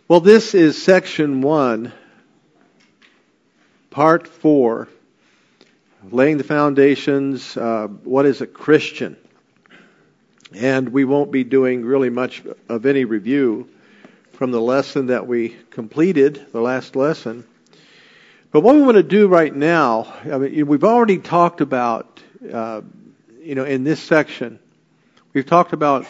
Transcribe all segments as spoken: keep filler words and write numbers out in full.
Well, this is section one, part four, laying the foundations, uh, what is a Christian? And we won't be doing really much of any review from the lesson that we completed, the last lesson. But what we want to do right now, I mean, we've already talked about, uh, you know, in this section, we've talked about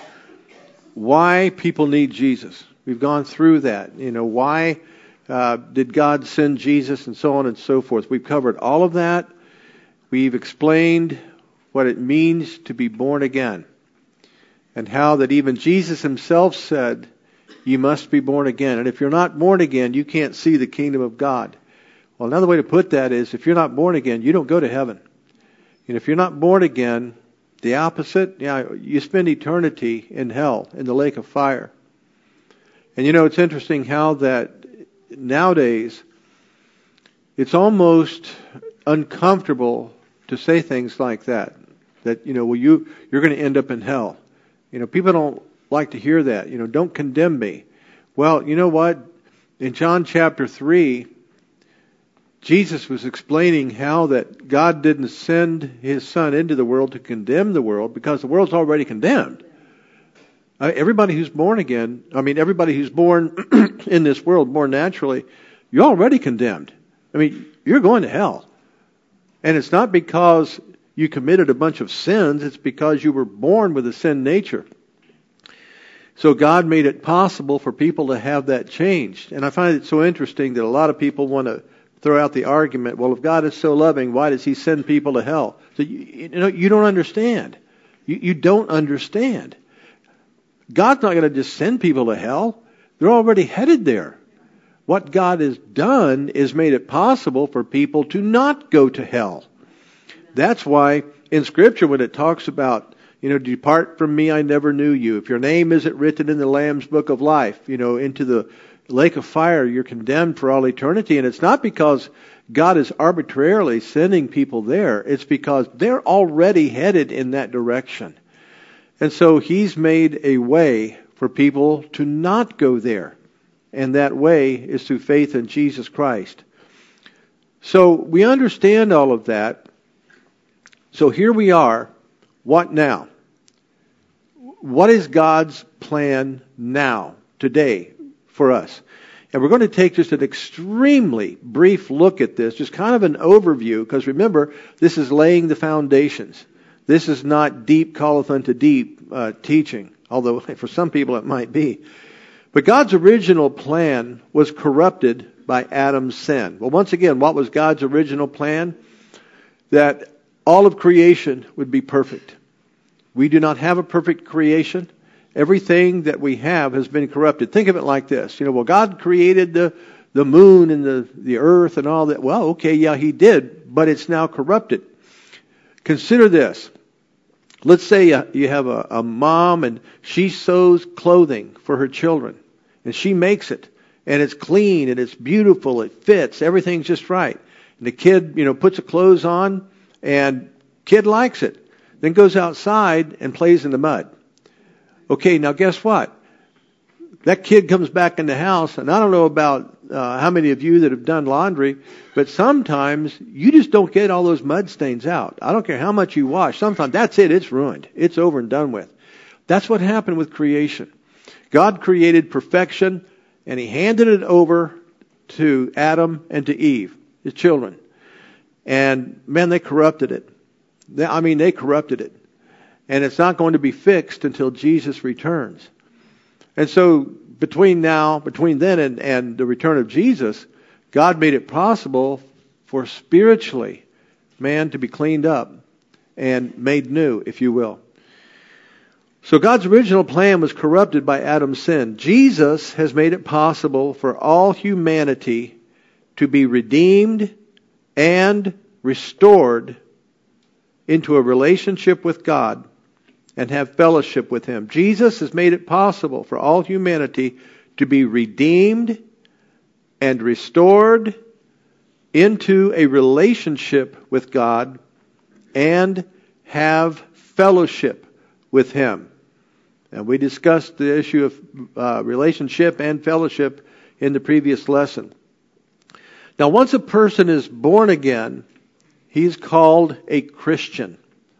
why people need Jesus. We've gone through that. You know, why uh, did God send Jesus and so on and so forth. We've covered all of that. We've explained what it means to be born again and how that even Jesus himself said, you must be born again. And if you're not born again, you can't see the kingdom of God. Well, another way to put that is if you're not born again, you don't go to heaven. And if you're not born again, the opposite, yeah, you spend eternity in hell, in the lake of fire. And you know, it's interesting how that nowadays it's almost uncomfortable to say things like that. That, you know, well, you, you're going to end up in hell. You know, people don't like to hear that. You know, don't condemn me. Well, you know what? In John chapter three, Jesus was explaining how that God didn't send His Son into the world to condemn the world because the world's already condemned. Uh, everybody who's born again, I mean, everybody who's born in this world, born naturally, you're already condemned. I mean, you're going to hell. And it's not because you committed a bunch of sins, it's because you were born with a sin nature. So God made it possible for people to have that changed. And I find it so interesting that a lot of people want to throw out the argument, well, if God is so loving, why does He send people to hell? So you, you know, you don't understand. You, you don't understand. God's not going to just send people to hell. They're already headed there. What God has done is made it possible for people to not go to hell. That's why in Scripture when it talks about, you know, depart from me, I never knew you. If your name isn't written in the Lamb's book of life, you know, into the lake of fire, you're condemned for all eternity. And it's not because God is arbitrarily sending people there. It's because they're already headed in that direction. And so He's made a way for people to not go there. And that way is through faith in Jesus Christ. So we understand all of that. So here we are. What now? What is God's plan now, today, for us? And we're going to take just an extremely brief look at this, just kind of an overview, because remember, this is laying the foundations. This is not deep calleth unto deep uh, teaching, although for some people it might be. But God's original plan was corrupted by Adam's sin. Well, once again, what was God's original plan? That all of creation would be perfect. We do not have a perfect creation. Everything that we have has been corrupted. Think of it like this. You know, well, God created the, the moon and the, the earth and all that. Well, okay, yeah, He did, but it's now corrupted. Consider this. Let's say you have a, a mom and she sews clothing for her children. And she makes it. And it's clean and it's beautiful. It fits. Everything's just right. And the kid, you know, puts the clothes on and kid likes it. Then goes outside and plays in the mud. Okay, now guess what? That kid comes back in the house, and I don't know about uh, how many of you that have done laundry, but sometimes you just don't get all those mud stains out. I don't care how much you wash. Sometimes that's it. It's ruined. It's over and done with. That's what happened with creation. God created perfection, and He handed it over to Adam and to Eve, His children. And, man, they corrupted it. They, I mean, they corrupted it. And it's not going to be fixed until Jesus returns. And so between now, between then and, and the return of Jesus, God made it possible for spiritually man to be cleaned up and made new, if you will. So God's original plan was corrupted by Adam's sin. Jesus has made it possible for all humanity to be redeemed and restored into a relationship with God and have fellowship with Him. Jesus has made it possible for all humanity to be redeemed and restored into a relationship with God and have fellowship with Him. And we discussed the issue of uh, relationship and fellowship in the previous lesson. Now, once a person is born again, he's called a Christian.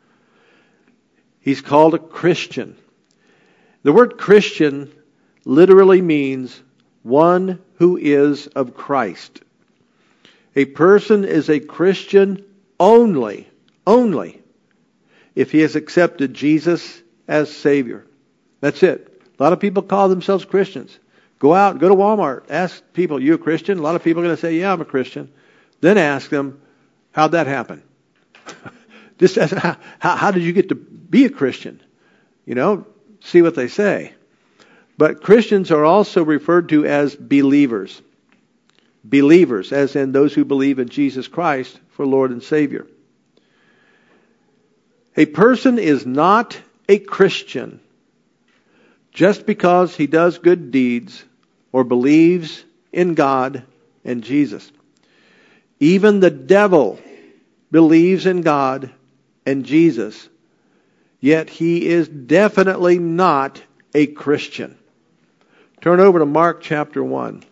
He's called a Christian. The word Christian literally means one who is of Christ. A person is a Christian only, only, if he has accepted Jesus as Savior. That's it. A lot of people call themselves Christians. Go out, go to Walmart, ask people, you a Christian? A lot of people are going to say, yeah, I'm a Christian. Then ask them, how'd that happen? Just ask, how, how did you get to be a Christian? You know, see what they say. But Christians are also referred to as believers. Believers, as in those who believe in Jesus Christ for Lord and Savior. A person is not a Christian just because he does good deeds or believes in God and Jesus. Even the devil believes in God and Jesus, yet he is definitely not a Christian. Turn over to Mark chapter one.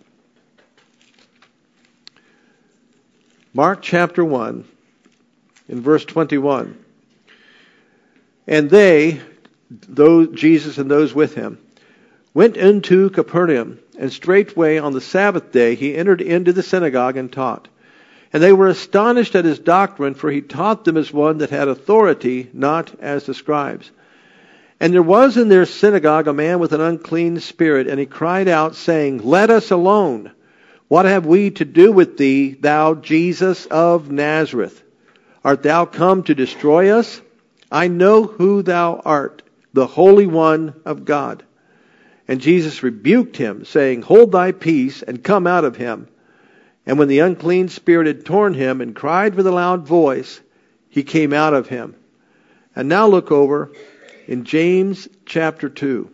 Mark chapter one, in verse twenty-one. And they, those, Jesus and those with him, went into Capernaum, and straightway on the Sabbath day he entered into the synagogue and taught. And they were astonished at his doctrine, for he taught them as one that had authority, not as the scribes. And there was in their synagogue a man with an unclean spirit, and he cried out, saying, Let us alone. What have we to do with thee, thou Jesus of Nazareth? Art thou come to destroy us? I know who thou art, the Holy One of God. And Jesus rebuked him, saying, Hold thy peace, and come out of him. And when the unclean spirit had torn him and cried with a loud voice, he came out of him. And now look over in James chapter two.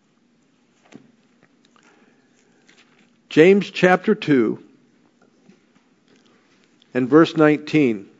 James chapter two and verse nineteen.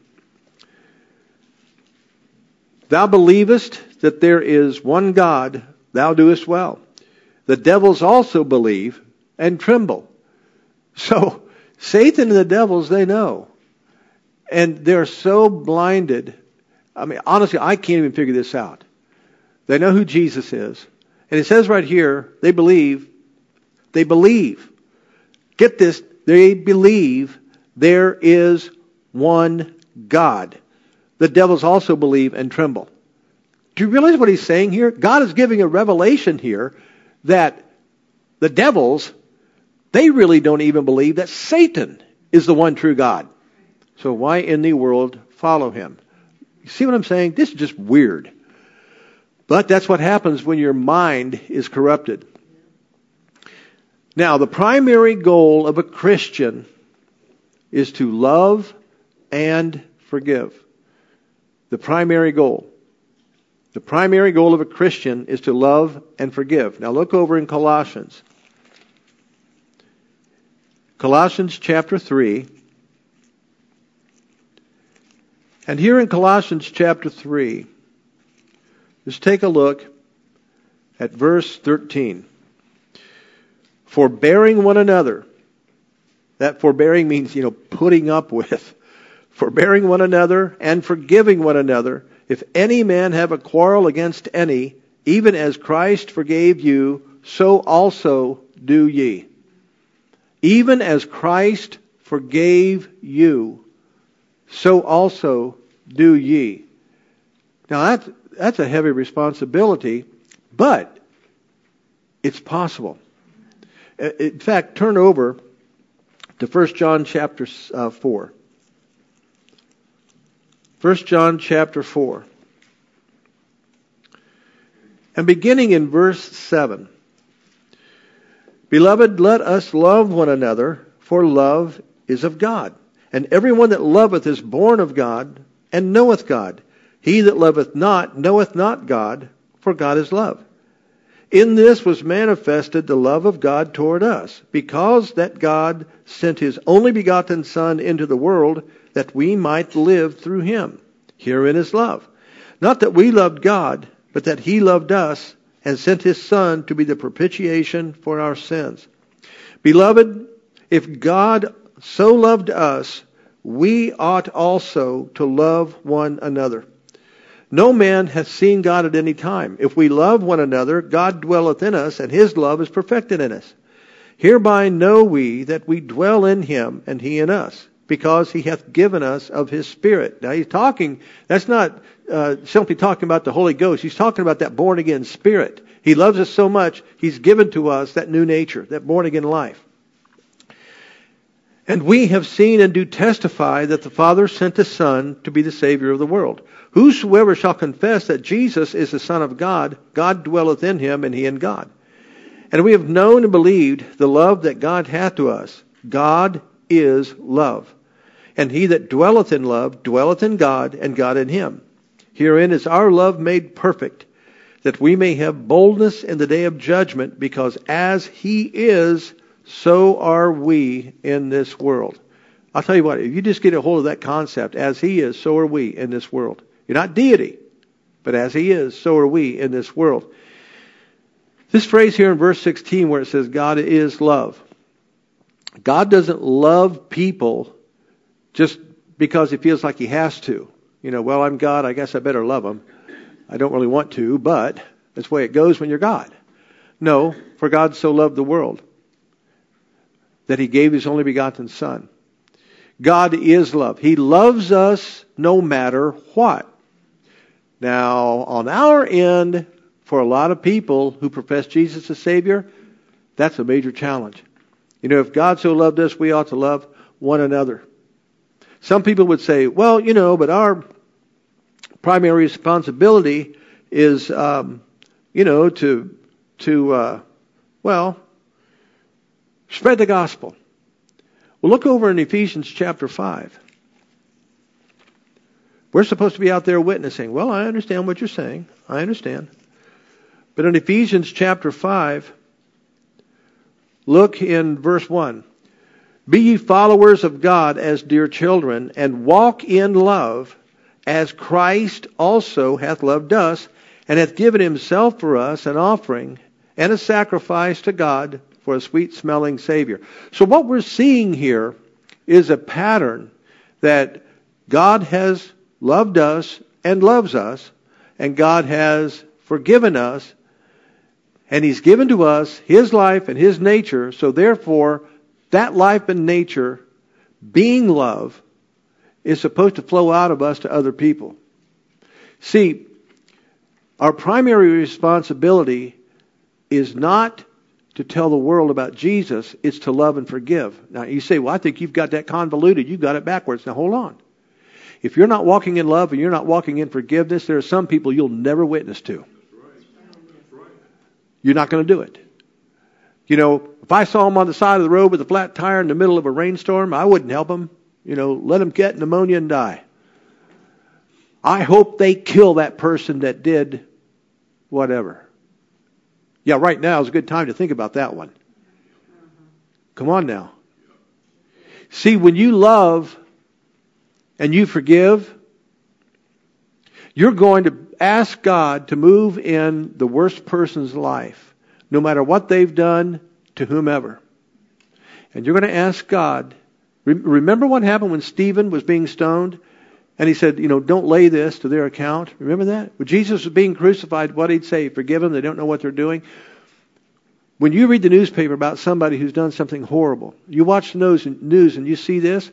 Thou believest that there is one God, thou doest well. The devils also believe and tremble. So, Satan and the devils, they know. And they're so blinded. I mean, honestly, I can't even figure this out. They know who Jesus is. And it says right here, they believe. They believe. Get this, they believe there is one God. The devils also believe and tremble. Do you realize what he's saying here? God is giving a revelation here that the devils, they really don't even believe that Satan is the one true God. So why in the world follow him? You see what I'm saying? This is just weird. But that's what happens when your mind is corrupted. Now, the primary goal of a Christian is to love and forgive. The primary goal. The primary goal of a Christian is to love and forgive. Now look over in Colossians. Colossians chapter three. And here in Colossians chapter three, just take a look at verse thirteen. Forbearing one another. That forbearing means, you know, putting up with. Forbearing one another and forgiving one another. If any man have a quarrel against any, even as Christ forgave you, so also do ye. Even as Christ forgave you, so also do ye. Now that's, that's a heavy responsibility, but it's possible. In fact, turn over to First John chapter four. First John chapter four. And beginning in verse seven. Beloved, let us love one another, for love is of God. And everyone that loveth is born of God, and knoweth God. He that loveth not, knoweth not God, for God is love. In this was manifested the love of God toward us, because that God sent his only begotten Son into the world, that we might live through him. Herein is love. Not that we loved God, but that he loved us, and sent his Son to be the propitiation for our sins. Beloved, if God so loved us, we ought also to love one another. No man hath seen God at any time. If we love one another, God dwelleth in us, and his love is perfected in us. Hereby know we that we dwell in him, and he in us, because he hath given us of his Spirit. Now he's talking, that's not uh, simply talking about the Holy Ghost. He's talking about that born-again Spirit. He loves us so much, he's given to us that new nature, that born-again life. And we have seen and do testify that the Father sent the Son to be the Savior of the world. Whosoever shall confess that Jesus is the Son of God, God dwelleth in him, and he in God. And we have known and believed the love that God hath to us. God is love. And he that dwelleth in love dwelleth in God, and God in him. Herein is our love made perfect, that we may have boldness in the day of judgment, because as he is, so are we in this world. I'll tell you what, if you just get a hold of that concept, as he is, so are we in this world. You're not deity, but as he is, so are we in this world. This phrase here in verse sixteen where it says God is love. God doesn't love people just because he feels like he has to. You know, well, I'm God, I guess I better love them. I don't really want to, but that's the way it goes when you're God. No, for God so loved the world that he gave his only begotten Son. God is love. He loves us no matter what. Now, on our end, for a lot of people who profess Jesus as Savior, that's a major challenge. You know, if God so loved us, we ought to love one another. Some people would say, well, you know, but our primary responsibility is, um, you know, to, to uh, well, spread the gospel. Well, look over in Ephesians chapter five. We're supposed to be out there witnessing. Well, I understand what you're saying. I understand. But in Ephesians chapter five, look in verse one. Be ye followers of God as dear children, and walk in love, as Christ also hath loved us, and hath given himself for us an offering and a sacrifice to God for a sweet-smelling Savior. So what we're seeing here is a pattern that God has loved us and loves us, and God has forgiven us, and he's given to us his life and his nature, so therefore that life and nature, being love, is supposed to flow out of us to other people. See, our primary responsibility is not to tell the world about Jesus, it's to love and forgive. Now you say, well, I think you've got that convoluted. You've got it backwards. Now hold on. If you're not walking in love and you're not walking in forgiveness, there are some people you'll never witness to. You're not going to do it. You know, if I saw him on the side of the road with a flat tire in the middle of a rainstorm, I wouldn't help him. You know, let him get pneumonia and die. I hope they kill that person that did whatever. Yeah, right now is a good time to think about that one. Come on now. See, when you love and you forgive, you're going to ask God to move in the worst person's life, no matter what they've done to whomever. And you're going to ask God, remember what happened when Stephen was being stoned? And he said, you know, don't lay this to their account. Remember that? When Jesus was being crucified, what he'd say? Forgive them, they don't know what they're doing. When you read the newspaper about somebody who's done something horrible, you watch the news and you see this,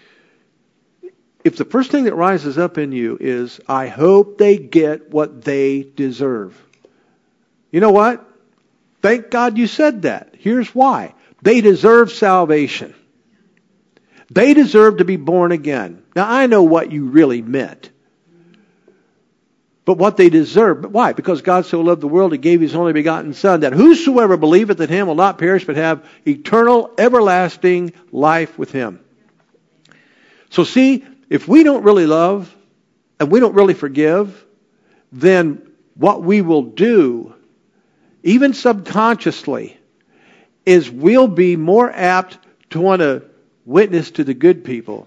if the first thing that rises up in you is, I hope they get what they deserve. You know what? Thank God you said that. Here's why. They deserve salvation. They deserve to be born again. Now, I know what you really meant. But what they deserve. But why? Because God so loved the world, he gave his only begotten Son, that whosoever believeth in him will not perish, but have eternal, everlasting life with him. So see, if we don't really love, and we don't really forgive, then what we will do, even subconsciously, is we'll be more apt to want to witness to the good people.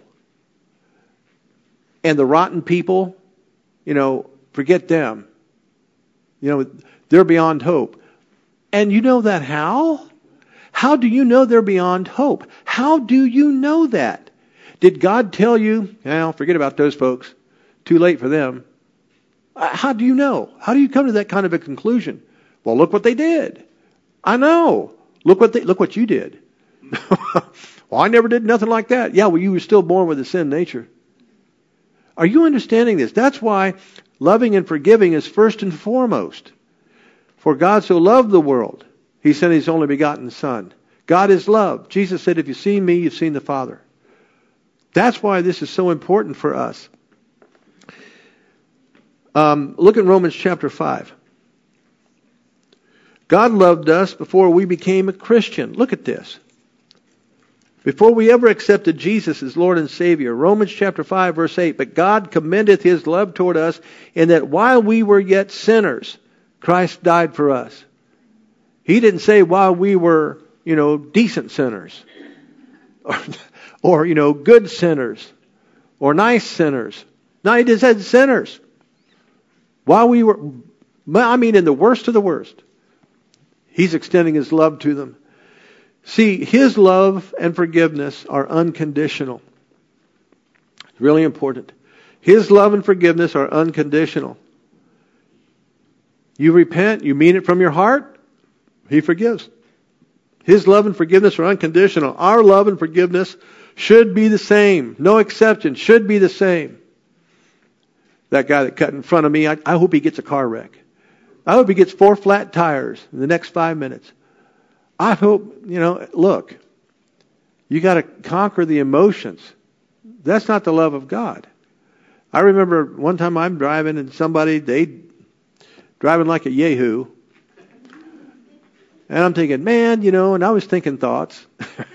And the rotten people, you know, forget them. You know, they're beyond hope. And you know that how? How do you know they're beyond hope? How do you know that? Did God tell you, well, forget about those folks. Too late for them. How do you know? How do you come to that kind of a conclusion? Well, look what they did. I know. Look what they, look what you did. Well, I never did nothing like that. Yeah, well, you were still born with a sin nature. Are you understanding this? That's why loving and forgiving is first and foremost. For God so loved the world, He sent His only begotten Son. God is love. Jesus said, if you've seen me, you've seen the Father. That's why this is so important for us. Um, look at Romans chapter five. God loved us before we became a Christian. Look at this. Before we ever accepted Jesus as Lord and Savior. Romans chapter five verse eight. But God commendeth His love toward us in that while we were yet sinners, Christ died for us. He didn't say while we were, you know, decent sinners. Or, or you know, good sinners. Or nice sinners. No, He just said sinners. While we were, I mean in the worst of the worst. He's extending His love to them. See, His love and forgiveness are unconditional. It's really important. His love and forgiveness are unconditional. You repent, you mean it from your heart, He forgives. His love and forgiveness are unconditional. Our love and forgiveness should be the same. No exception. Should be the same. That guy that cut in front of me, I, I hope he gets a car wreck. I hope he gets four flat tires in the next five minutes. I hope, you know, look, you got to conquer the emotions. That's not the love of God. I remember one time I'm driving and somebody, they driving like a yahoo. And I'm thinking, man, you know, and I was thinking thoughts.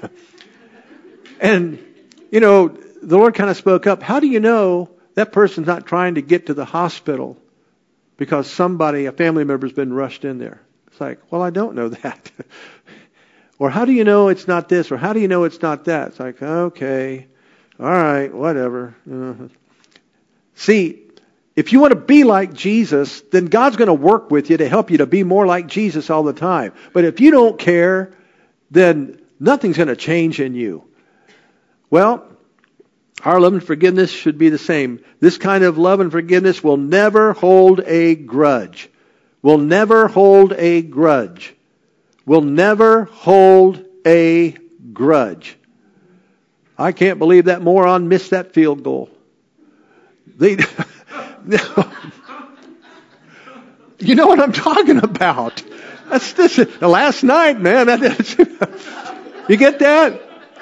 And, you know, the Lord kind of spoke up. How do you know that person's not trying to get to the hospital because somebody, a family member's been rushed in there? It's like, well, I don't know that. Or how do you know it's not this? Or how do you know it's not that? It's like, okay, all right, whatever. Uh-huh. See, if you want to be like Jesus, then God's going to work with you to help you to be more like Jesus all the time. But if you don't care, then nothing's going to change in you. Well, our love and forgiveness should be the same. This kind of love and forgiveness will never hold a grudge. Will never hold a grudge. Will never hold a grudge. I can't believe that moron missed that field goal. They, you know what I'm talking about. That's this. Last night, man. You get that?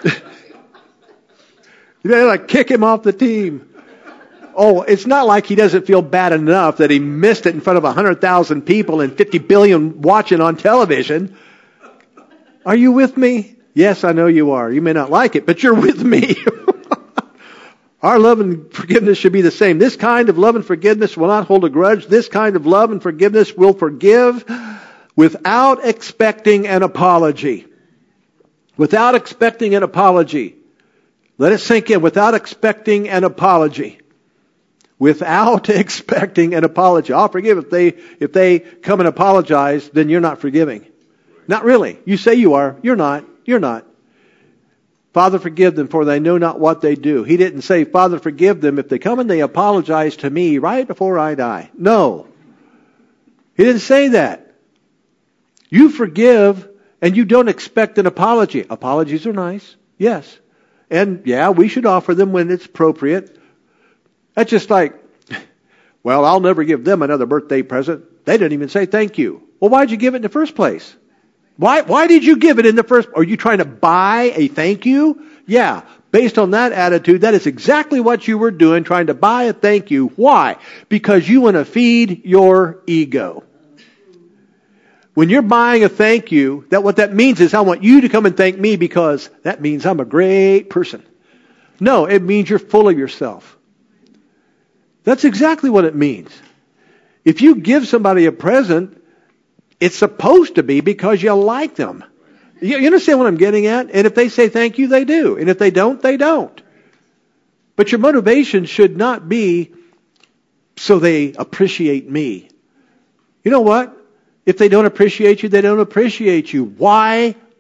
They like kick him off the team. Oh, it's not like he doesn't feel bad enough that he missed it in front of one hundred thousand people and fifty billion watching on television. Are you with me? Yes, I know you are. You may not like it, but you're with me. Our love and forgiveness should be the same. This kind of love and forgiveness will not hold a grudge. This kind of love and forgiveness will forgive without expecting an apology. Without expecting an apology. Let it sink in. Without expecting an apology. Without expecting an apology. I'll forgive if they if they come and apologize, then you're not forgiving. Not really. You say you are. You're not. You're not. Father, forgive them, for they know not what they do. He didn't say, Father, forgive them if they come and they apologize to me right before I die. No. He didn't say that. You forgive and you don't expect an apology. Apologies are nice. Yes. And yeah, we should offer them when it's appropriate. That's just like, well, I'll never give them another birthday present. They didn't even say thank you. Well, why'd you give it in the first place? Why, why did you give it in the first? Are you trying to buy a thank you? Yeah. Based on that attitude, that is exactly what you were doing, trying to buy a thank you. Why? Because you want to feed your ego. When you're buying a thank you, that what that means is I want you to come and thank me because that means I'm a great person. No, it means you're full of yourself. That's exactly what it means. If you give somebody a present, it's supposed to be because you like them. You, you understand what I'm getting at? And if they say thank you, they do. And if they don't, they don't. But your motivation should not be so they appreciate me. You know what? If they don't appreciate you, they don't appreciate you. Why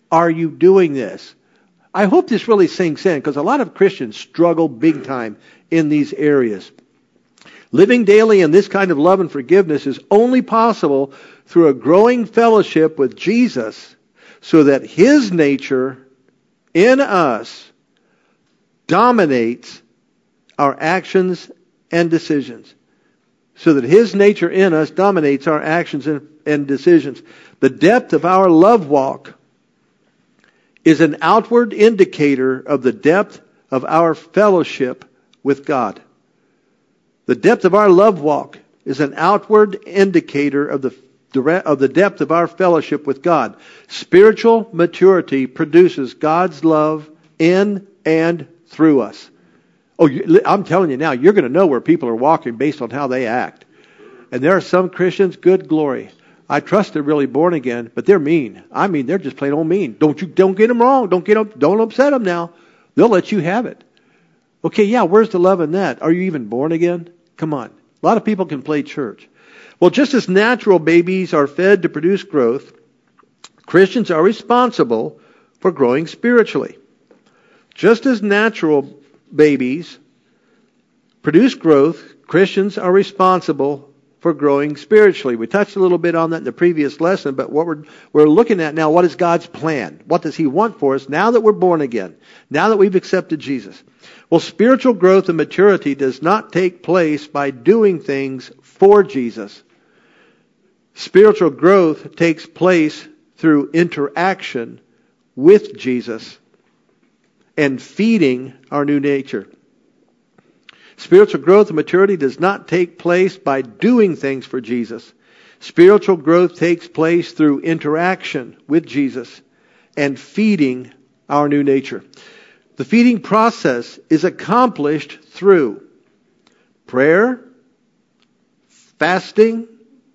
are you doing this? I hope this really sinks in, because a lot of Christians struggle big time in these areas. Living daily in this kind of love and forgiveness is only possible through a growing fellowship with Jesus, so that His nature in us dominates our actions and decisions. So that His nature in us dominates our actions and, and decisions. The depth of our love walk is an outward indicator of the depth of our fellowship with God. The depth of our love walk is an outward indicator of the of the depth of our fellowship with God. Spiritual maturity produces God's love in and through us. Oh, I'm telling you now, you're going to know where people are walking based on how they act. And there are some Christians, good glory, I trust they're really born again, but they're mean. I mean, they're just plain old mean. Don't you, don't get them wrong. Don't get them, don't upset them now. They'll let you have it. Okay, yeah, where's the love in that? Are you even born again? Come on. A lot of people can play church. Well, just as natural babies are fed to produce growth, Christians are responsible for growing spiritually. Just as natural babies produce growth, Christians are responsible for growing spiritually. We touched a little bit on that in the previous lesson, but what we're, we're looking at now, what is God's plan? What does He want for us now that we're born again? Now that we've accepted Jesus? Well, spiritual growth and maturity does not take place by doing things for Jesus. Spiritual growth takes place through interaction with Jesus and feeding our new nature. Spiritual growth and maturity does not take place by doing things for Jesus. Spiritual growth takes place through interaction with Jesus and feeding our new nature. The feeding process is accomplished through prayer, fasting,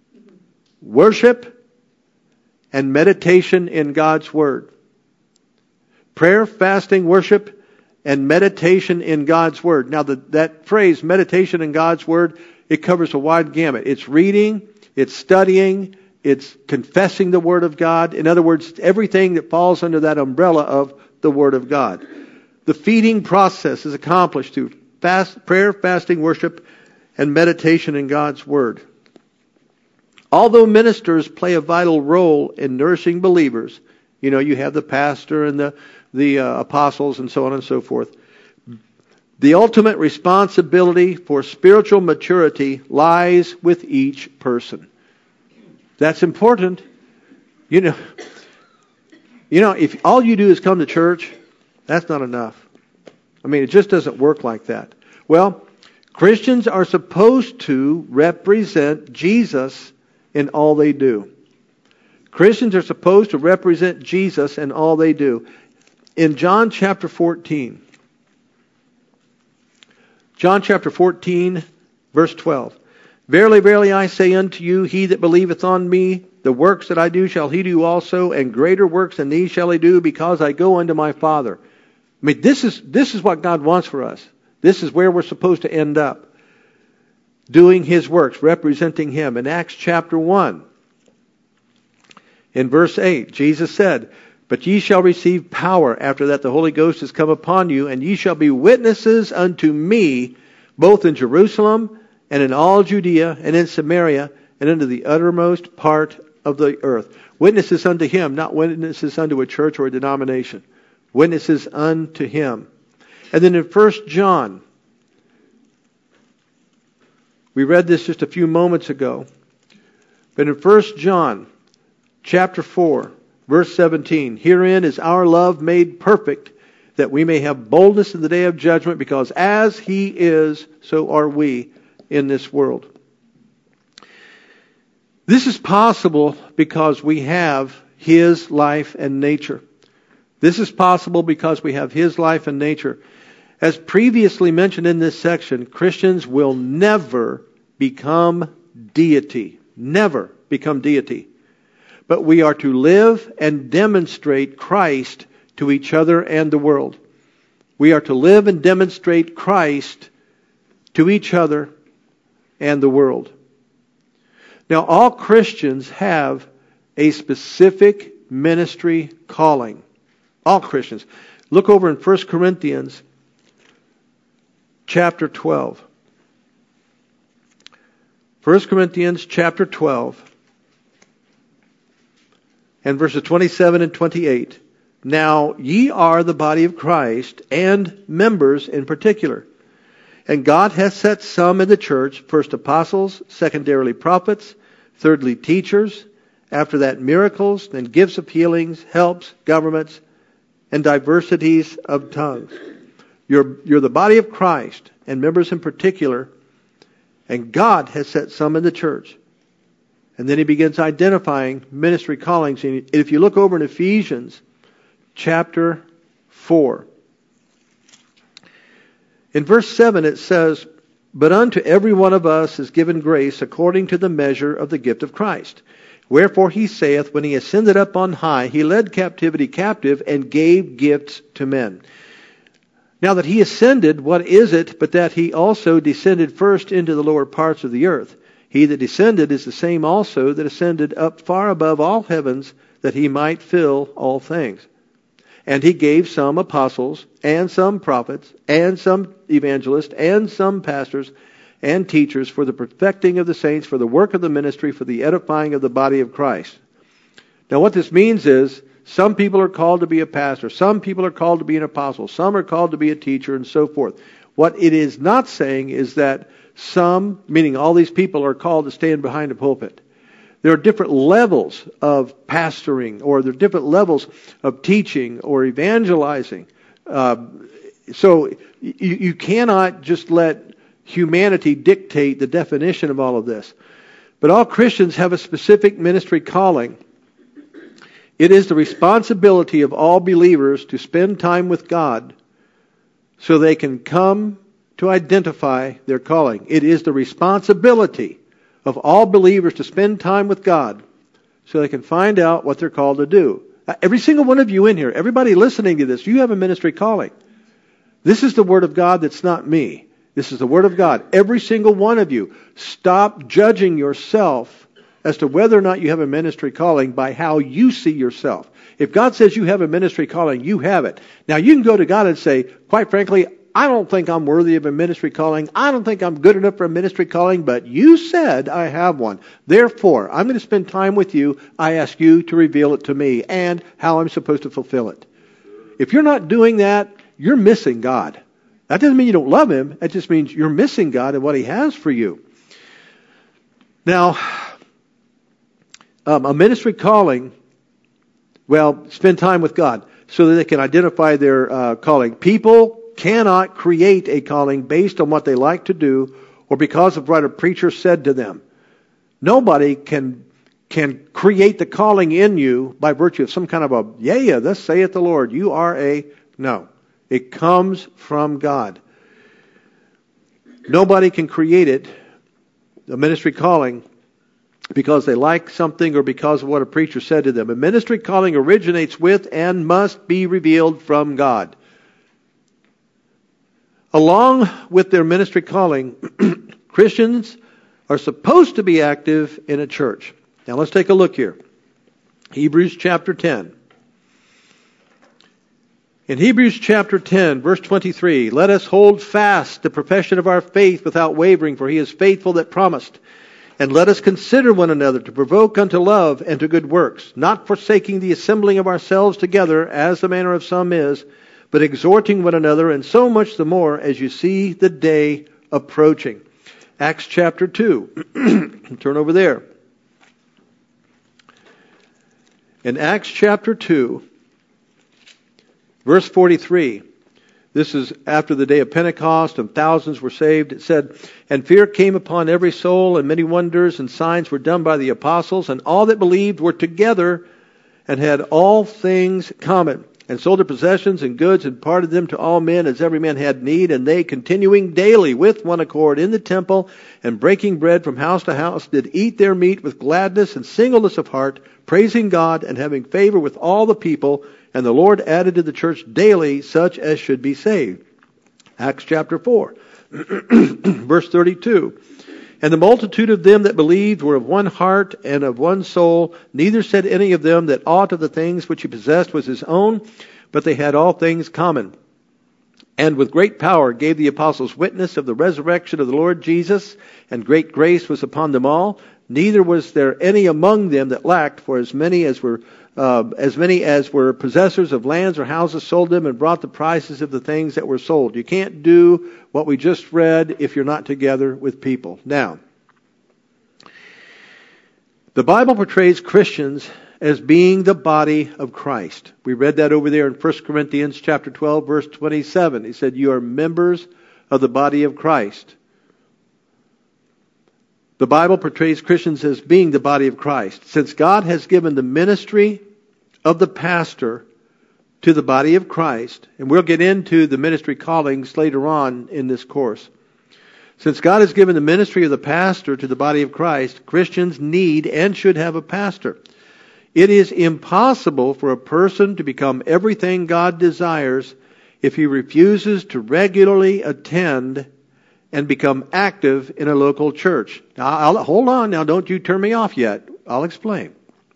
worship, and meditation in God's Word. Prayer, fasting, worship, and meditation in God's Word. Now, the, that phrase, meditation in God's Word, it covers a wide gamut. It's reading, it's studying, it's confessing the Word of God. In other words, everything that falls under that umbrella of the Word of God. The feeding process is accomplished through fast, prayer, fasting, worship, and meditation in God's Word. Although ministers play a vital role in nourishing believers, you know, you have the pastor and the the uh, apostles and so on and so forth. The ultimate responsibility for spiritual maturity lies with each person. That's important. You know, you know, if all you do is come to church, that's not enough. I mean, it just doesn't work like that. Well, Christians are supposed to represent Jesus in all they do. Christians are supposed to represent Jesus in all they do. In John chapter fourteen, John chapter fourteen, verse twelve. Verily, verily, I say unto you, he that believeth on me, the works that I do shall he do also, and greater works than these shall he do, because I go unto my Father. I mean, this is this is what God wants for us. This is where we're supposed to end up. Doing His works, representing Him. In Acts chapter one, in verse eight, Jesus said, But ye shall receive power after that the Holy Ghost is come upon you, and ye shall be witnesses unto me, both in Jerusalem and in all Judea and in Samaria and unto the uttermost part of the earth. Witnesses unto Him, not witnesses unto a church or a denomination. Witnesses unto Him. And then in First John, we read this just a few moments ago, but in First John chapter four, verse seventeen, herein is our love made perfect, that we may have boldness in the day of judgment, because as He is, so are we in this world. This is possible because we have His life and nature. This is possible because we have His life and nature. As previously mentioned in this section, Christians will never become deity. Never become deity. But we are to live and demonstrate Christ to each other and the world. We are to live and demonstrate Christ to each other and the world. Now, all Christians have a specific ministry calling. All Christians. Look over in First Corinthians chapter twelve. First Corinthians chapter twelve and verses twenty-seven and twenty-eight. Now ye are the body of Christ, and members in particular. And God hath set some in the church, first apostles, secondarily prophets, thirdly teachers, after that miracles, then gifts of healings, helps, governments, and diversities of tongues. You're, you're the body of Christ, and members in particular, and God has set some in the church. And then he begins identifying ministry callings. And if you look over in Ephesians chapter four, in verse seven it says, But unto every one of us is given grace according to the measure of the gift of Christ. Wherefore he saith, When he ascended up on high, he led captivity captive and gave gifts to men. Now that he ascended, what is it but that he also descended first into the lower parts of the earth? He that descended is the same also that ascended up far above all heavens, that he might fill all things. And he gave some apostles, and some prophets, and some evangelists, and some pastors, and teachers for the perfecting of the saints, for the work of the ministry, for the edifying of the body of Christ. Now what this means is, some people are called to be a pastor, some people are called to be an apostle, some are called to be a teacher, and so forth. What it is not saying is that some, meaning all these people, are called to stand behind a pulpit. There are different levels of pastoring, or there are different levels of teaching or evangelizing. Uh, so you, you cannot just let humanity dictate the definition of all of this. But all Christians have a specific ministry calling. It is the responsibility of all believers to spend time with God so they can come to identify their calling. It is the responsibility of all believers to spend time with God so they can find out what they're called to do. Every single one of you in here, everybody listening to this, you have a ministry calling. This is the Word of God that's not me. This is the Word of God. Every single one of you, stop judging yourself as to whether or not you have a ministry calling by how you see yourself. If God says you have a ministry calling, you have it. Now you can go to God and say, quite frankly, I don't think I'm worthy of a ministry calling. I don't think I'm good enough for a ministry calling, but you said I have one. Therefore, I'm going to spend time with you. I ask you to reveal it to me and how I'm supposed to fulfill it. If you're not doing that, you're missing God. That doesn't mean you don't love Him. It just means you're missing God and what He has for you. Now, um, a ministry calling, well, spend time with God so that they can identify their uh, calling. People cannot create a calling based on what they like to do or because of what a preacher said to them. Nobody can can create the calling in you by virtue of some kind of a, yeah, yeah, thus saith the Lord. You are a, no. It comes from God. Nobody can create it, a ministry calling, because they like something or because of what a preacher said to them. A ministry calling originates with and must be revealed from God. Along with their ministry calling, Christians are supposed to be active in a church. Now let's take a look here. Hebrews chapter ten. In Hebrews chapter ten, verse twenty-three, let us hold fast the profession of our faith without wavering, for He is faithful that promised. And let us consider one another to provoke unto love and to good works, not forsaking the assembling of ourselves together, as the manner of some is, but exhorting one another, and so much the more as you see the day approaching. Acts chapter two. Turn over there. In Acts chapter two, verse forty-three, this is after the day of Pentecost and thousands were saved. It said, and fear came upon every soul, and many wonders and signs were done by the apostles, and all that believed were together and had all things common, and sold their possessions and goods and parted them to all men as every man had need. And they, continuing daily with one accord in the temple and breaking bread from house to house, did eat their meat with gladness and singleness of heart, praising God and having favor with all the people. And the Lord added to the church daily such as should be saved. Acts chapter four, verse thirty-two. And the multitude of them that believed were of one heart and of one soul. Neither said any of them that aught of the things which he possessed was his own, but they had all things common. And with great power gave the apostles witness of the resurrection of the Lord Jesus, and great grace was upon them all. Neither was there any among them that lacked, for as many as were uh, as many as were possessors of lands or houses sold them and brought the prices of the things that were sold. You can't do what we just read if you're not together with people. Now, the Bible portrays Christians as being the body of Christ. We read that over there in First Corinthians chapter twelve, verse twenty-seven. He said, you are members of the body of Christ. The Bible portrays Christians as being the body of Christ. Since God has given the ministry of the pastor to the body of Christ, and we'll get into the ministry callings later on in this course. Since God has given the ministry of the pastor to the body of Christ, Christians need and should have a pastor. It is impossible for a person to become everything God desires if he refuses to regularly attend and become active in a local church. Now, I'll, hold on now, don't you turn me off yet. I'll explain.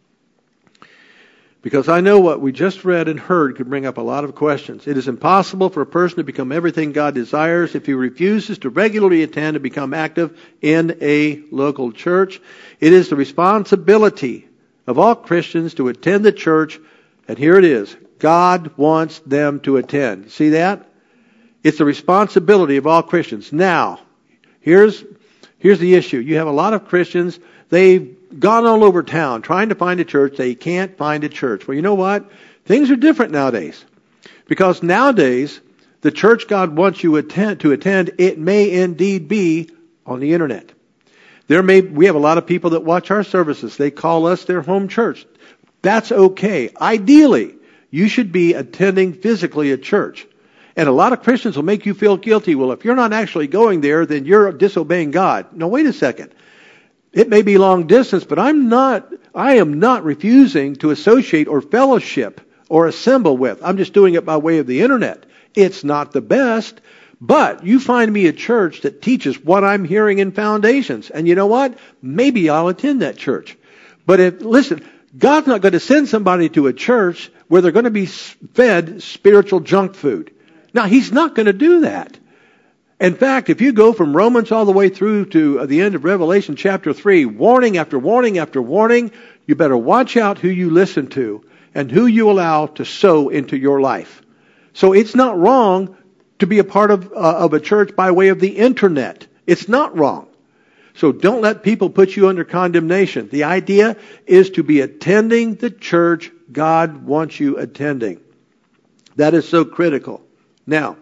Because I know what we just read and heard could bring up a lot of questions. It is impossible for a person to become everything God desires if he refuses to regularly attend and become active in a local church. It is the responsibility of all Christians to attend the church, and here it is. God wants them to attend. See that? It's the responsibility of all Christians. Now, here's here's the issue. You have a lot of Christians, they've gone all over town trying to find a church. They can't find a church. Well, you know what? Things are different nowadays. Because nowadays, the church God wants you attend, to attend, it may indeed be on the internet. There may we have a lot of people that watch our services. They call us their home church. That's okay. Ideally, you should be attending physically a church. And a lot of Christians will make you feel guilty. Well, if you're not actually going there, then you're disobeying God. No, wait a second. It may be long distance, but I'm not, I am not refusing to associate or fellowship or assemble with. I'm just doing it by way of the internet. It's not the best, but you find me a church that teaches what I'm hearing in Foundations. And you know what? Maybe I'll attend that church. But if, listen, God's not going to send somebody to a church where they're going to be fed spiritual junk food. Now, He's not going to do that. In fact, if you go from Romans all the way through to the end of Revelation chapter three, warning after warning after warning, you better watch out who you listen to and who you allow to sow into your life. So it's not wrong to be a part of, uh, of a church by way of the internet. It's not wrong. So don't let people put you under condemnation. The idea is to be attending the church God wants you attending. That is so critical. Now,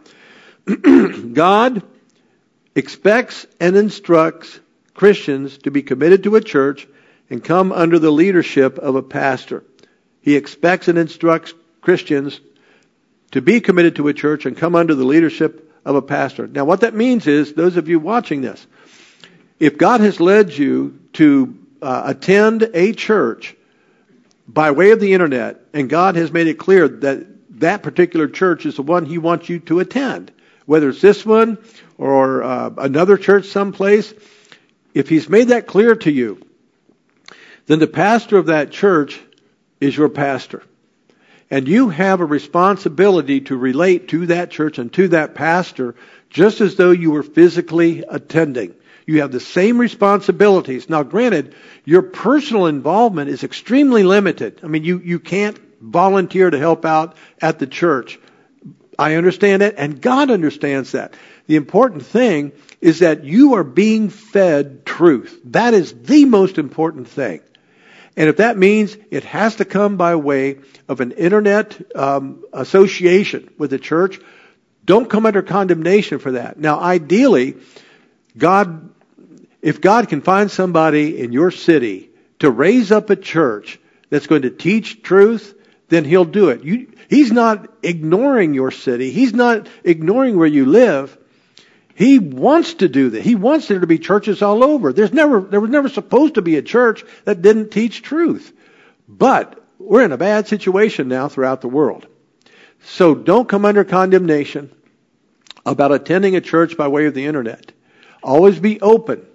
God expects and instructs Christians to be committed to a church and come under the leadership of a pastor. He expects and instructs Christians to be committed to a church and come under the leadership of a pastor. Now, what that means is, those of you watching this, if God has led you to uh, attend a church by way of the internet, and God has made it clear that that particular church is the one He wants you to attend, whether it's this one or uh, another church someplace, if He's made that clear to you, then the pastor of that church is your pastor. And you have a responsibility to relate to that church and to that pastor just as though you were physically attending. You have the same responsibilities. Now, granted, your personal involvement is extremely limited. I mean, you, you can't volunteer to help out at the church. I understand that, and God understands that. The important thing is that you are being fed truth. That is the most important thing. And if that means it has to come by way of an internet um, association with the church, don't come under condemnation for that. Now, ideally, God, if God can find somebody in your city to raise up a church that's going to teach truth, then He'll do it. You, he's not ignoring your city. He's not ignoring where you live. He wants to do that. He wants there to be churches all over. There's never, there was never supposed to be a church that didn't teach truth. But we're in a bad situation now throughout the world. So don't come under condemnation about attending a church by way of the internet. Always be open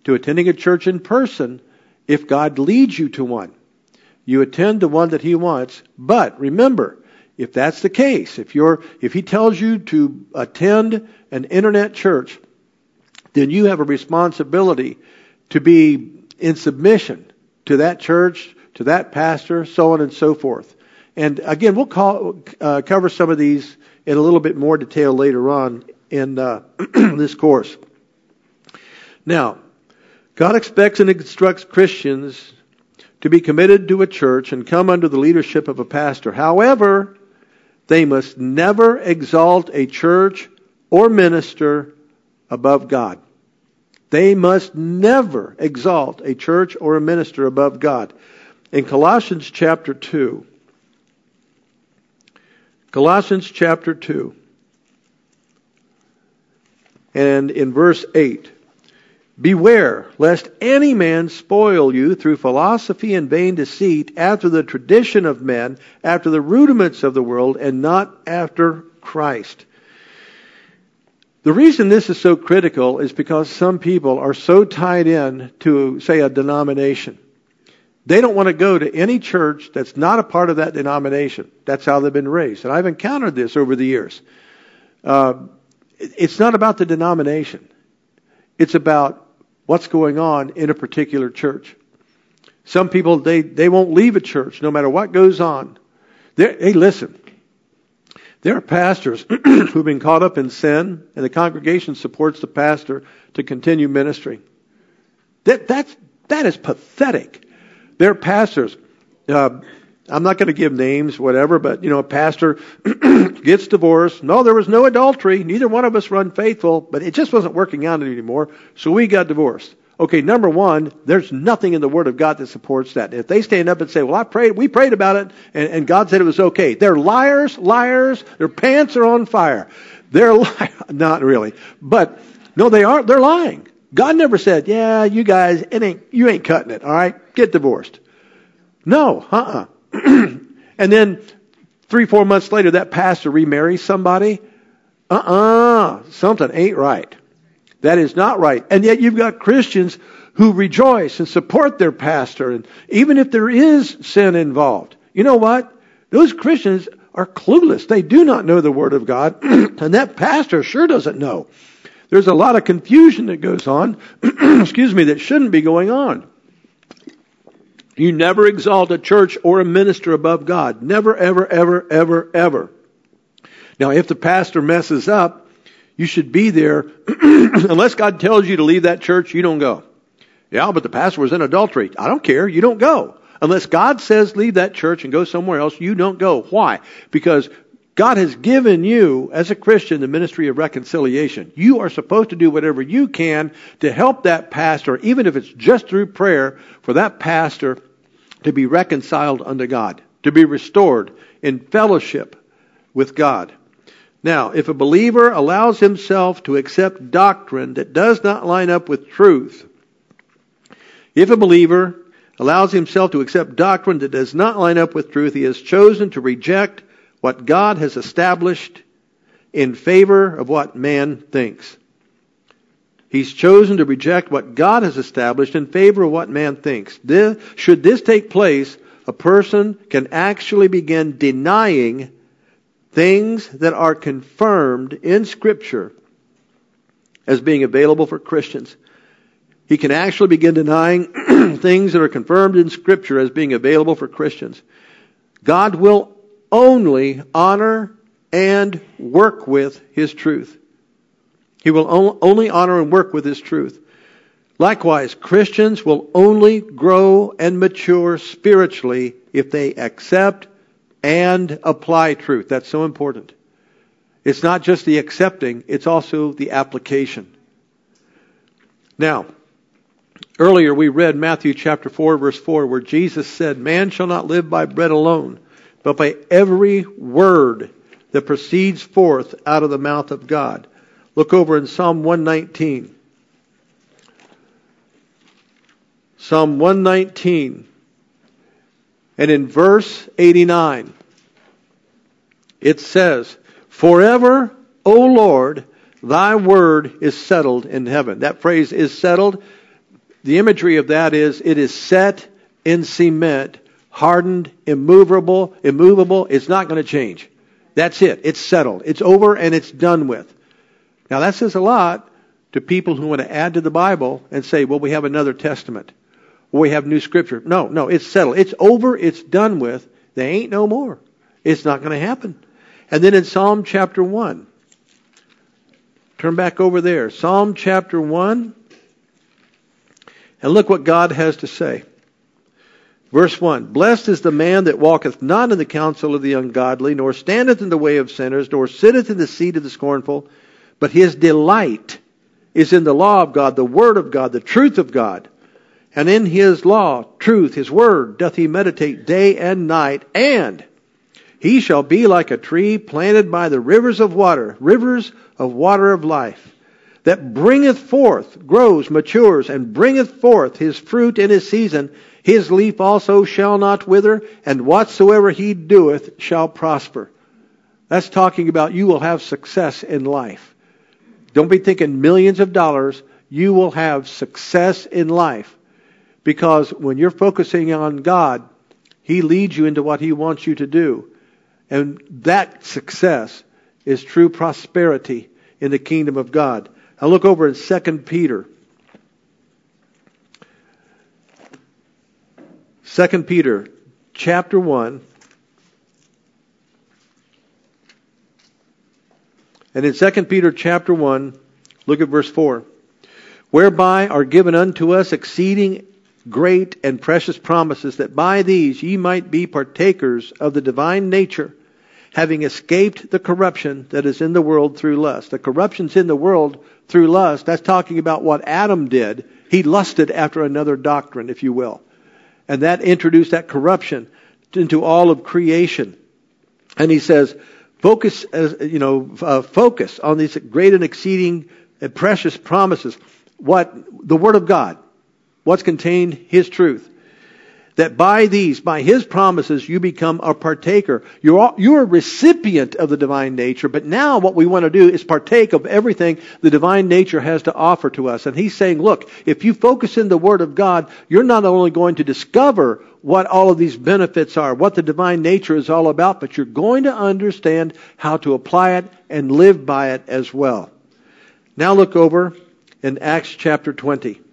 to attending a church in person if God leads you to one. You attend the one that He wants. But remember, if that's the case, if you're, if He tells you to attend an internet church, then you have a responsibility to be in submission to that church, to that pastor, so on and so forth. And again, we'll call, uh, cover some of these in a little bit more detail later on in uh, this course. Now, God expects and instructs Christians to be committed to a church and come under the leadership of a pastor. However, they must never exalt a church or minister above God. They must never exalt a church or a minister above God. In Colossians chapter two, Colossians chapter two, and in verse eight, beware lest any man spoil you through philosophy and vain deceit, after the tradition of men, after the rudiments of the world, and not after Christ. The reason this is so critical is because some people are so tied in to, say, a denomination. They don't want to go to any church that's not a part of that denomination. That's how they've been raised. And I've encountered this over the years. Uh, it's not about the denomination. It's about what's going on in a particular church. Some people, they, they won't leave a church no matter what goes on. They're, hey, listen. There are pastors who've been caught up in sin, and the congregation supports the pastor to continue ministry. That that's, that is pathetic. There are pastors. Uh, I'm not going to give names, whatever, but you know, a pastor gets divorced. No, there was no adultery. Neither one of us were unfaithful, but it just wasn't working out anymore, so we got divorced. Okay, number one, there's nothing in the Word of God that supports that. If they stand up and say, well, I prayed, we prayed about it, and, and God said it was okay. They're liars, liars, their pants are on fire. They're li- not really. But, no, they aren't, they're lying. God never said, yeah, you guys, it ain't, you ain't cutting it, all right? Get divorced. No, uh-uh. And then, three, four months later, that pastor remarries somebody. Uh-uh, something ain't right. That is not right. And yet you've got Christians who rejoice and support their pastor, and even if there is sin involved. You know what? Those Christians are clueless. They do not know the Word of God, and that pastor sure doesn't know. There's a lot of confusion that goes on, excuse me, that shouldn't be going on. You never exalt a church or a minister above God. Never, ever, ever, ever, ever. Now, if the pastor messes up, you should be there. Unless God tells you to leave that church, you don't go. Yeah, but the pastor was in adultery. I don't care. You don't go. Unless God says leave that church and go somewhere else, you don't go. Why? Because God has given you, as a Christian, the ministry of reconciliation. You are supposed to do whatever you can to help that pastor, even if it's just through prayer, for that pastor to be reconciled unto God, to be restored in fellowship with God. Now, if a believer allows himself to accept doctrine that does not line up with truth, if a believer allows himself to accept doctrine that does not line up with truth, he has chosen to reject what God has established in favor of what man thinks. He's chosen to reject what God has established in favor of what man thinks. This, should this take place, a person can actually begin denying things that are confirmed in Scripture as being available for Christians. He can actually begin denying things that are confirmed in Scripture as being available for Christians. God will only honor and work with His truth. He will only honor and work with His truth. Likewise, Christians will only grow and mature spiritually if they accept and apply truth. That's so important. It's not just the accepting, it's also the application. Now, earlier we read Matthew chapter four, verse four, where Jesus said, man shall not live by bread alone, but by every word that proceeds forth out of the mouth of God. Look over in Psalm one nineteen. Psalm one nineteen. And in verse eighty-nine, it says, forever, O Lord, thy word is settled in heaven. That phrase, is settled, The imagery of that is it is set in cement, hardened, immovable, immovable. It's not going to change. That's it. It's settled. It's over and it's done with. Now that says a lot to people who want to add to the Bible and say, well, we have another testament. Or we have new scripture. No, no, it's settled. It's over. It's done with. There ain't no more. It's not going to happen. And then in Psalm chapter one, turn back over there. Psalm chapter one. And look what God has to say. Verse one. Blessed is the man that walketh not in the counsel of the ungodly, nor standeth in the way of sinners, nor sitteth in the seat of the scornful. But his delight is in the law of God, the word of God, the truth of God. And in his law, truth, his word, doth he meditate day and night. And he shall be like a tree planted by the rivers of water, rivers of water of life, that bringeth forth, grows, matures, and bringeth forth his fruit in his season. His leaf also shall not wither, and whatsoever he doeth shall prosper. That's talking about you will have success in life. Don't be thinking millions of dollars. You will have success in life. Because when you're focusing on God, He leads you into what He wants you to do. And that success is true prosperity in the kingdom of God. Now look over in Second Peter. Second Peter chapter one. And in Second Peter chapter one, look at verse four. Whereby are given unto us exceeding great and precious promises, that by these ye might be partakers of the divine nature, having escaped the corruption that is in the world through lust. The corruption's in the world through lust. That's talking about what Adam did. He lusted after another doctrine, if you will. And that introduced that corruption into all of creation. And he says, focus, as you know, uh, focus on these great and exceeding and precious promises. What? The Word of God. What's contained? His truth. That by these, by His promises, you become a partaker. You're, all, you're a recipient of the divine nature, but now what we want to do is partake of everything the divine nature has to offer to us. And He's saying, look, if you focus in the Word of God, you're not only going to discover what all of these benefits are, what the divine nature is all about, but you're going to understand how to apply it and live by it as well. Now look over in Acts chapter twenty.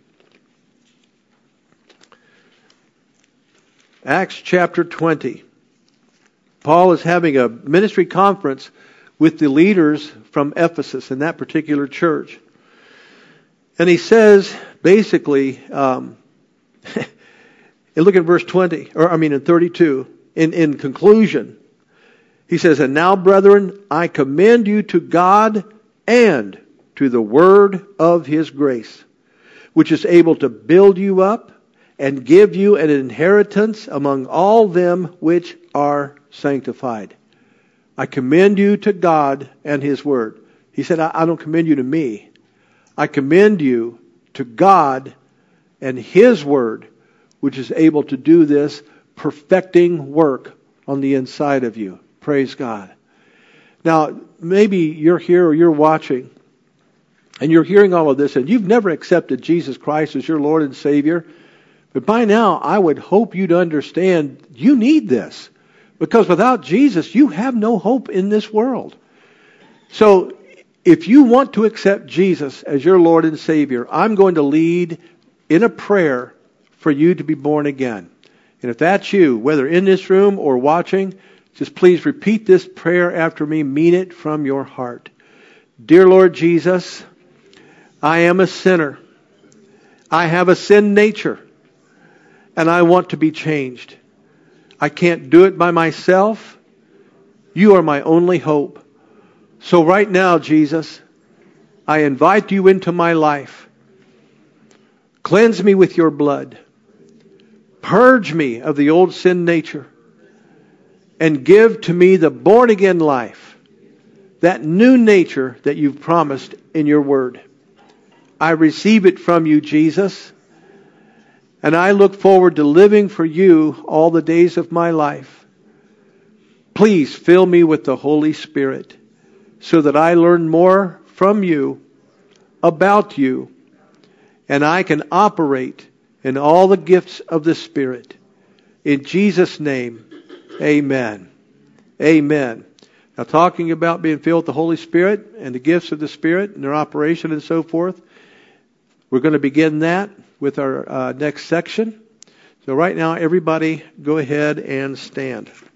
Acts chapter twenty. Paul is having a ministry conference with the leaders from Ephesus in that particular church. And he says, basically, um, and look at verse twenty, or I mean in thirty-two, in, in conclusion, he says, and now, brethren, I commend you to God and to the word of His grace, which is able to build you up and give you an inheritance among all them which are sanctified. I commend you to God and His Word. He said, I, I don't commend you to me. I commend you to God and His Word, which is able to do this perfecting work on the inside of you. Praise God. Now, maybe you're here or you're watching, and you're hearing all of this, and you've never accepted Jesus Christ as your Lord and Savior. But by now, I would hope you'd understand you need this. Because without Jesus, you have no hope in this world. So, if you want to accept Jesus as your Lord and Savior, I'm going to lead in a prayer for you to be born again. And if that's you, whether in this room or watching, just please repeat this prayer after me. Mean it from your heart. Dear Lord Jesus, I am a sinner. I have a sin nature. And I want to be changed. I can't do it by myself. You are my only hope. So right now, Jesus, I invite you into my life. Cleanse me with your blood. Purge me of the old sin nature. And give to me the born again life. That new nature that you've promised in your word. I receive it from you, Jesus. And I look forward to living for you all the days of my life. Please fill me with the Holy Spirit so that I learn more from you, about you, and I can operate in all the gifts of the Spirit. In Jesus' name, amen. Amen. Now, talking about being filled with the Holy Spirit and the gifts of the Spirit and their operation and so forth, we're going to begin that with our uh, next section. So right now, everybody go ahead and stand.